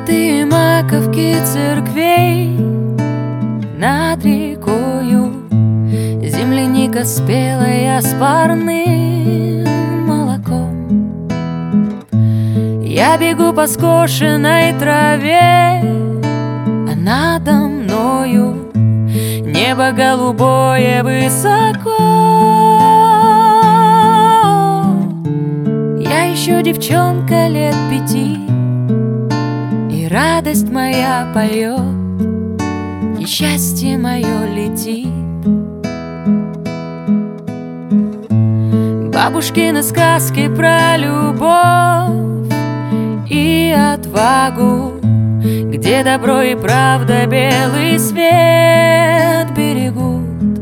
Золотые маковки церквей над рекою, земляника спелая с парным молоком. Я бегу по скошенной траве, а надо мною небо голубое высоко. Я еще девчонка лет 5, и радость моя поет, и счастье мое летит. Бабушкины сказки про любовь и отвагу, где добро и правда белый свет берегут,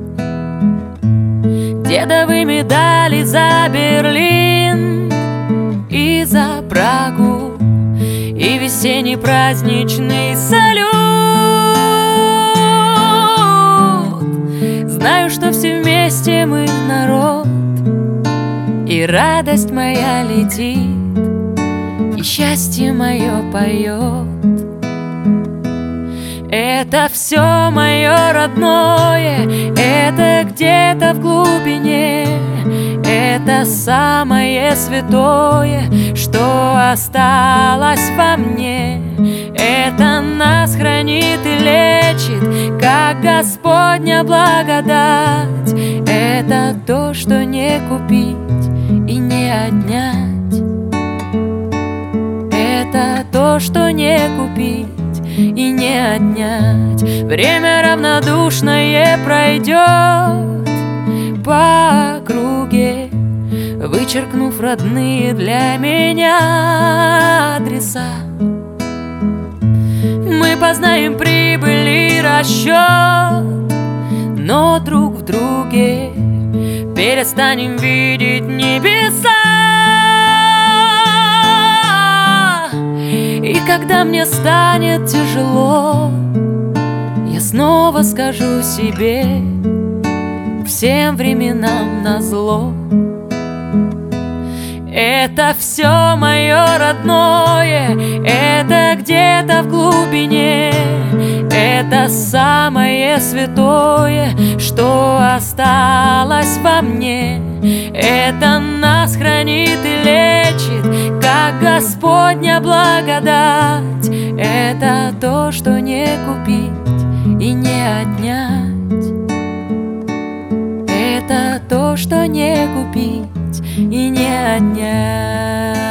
дедовы медали за Берлин и за Прагу, и весенний праздничный салют. Знаю, что все вместе мы народ, и радость моя летит, и счастье мое поет. Это все мое родное, это где-то в глубине, это самое святое, что осталось во мне. Это нас хранит и лечит, как Господня благодать. Это то, что не купить и не отнять. Это то, что не купить и не отнять. Время равнодушное пройдет по округе, вычеркнув родные для меня адреса. Мы познаем прибыль и расчет, но друг в друге перестанем видеть небеса. И когда мне станет тяжело, я снова скажу себе: всем временам назло. Это все мое родное, это где-то в глубине, это самое святое, что осталось во мне. Это нас хранит и лечит, как Господня благодать. Это то, что не купить и не отнять. Это то, что не купить и не отнять.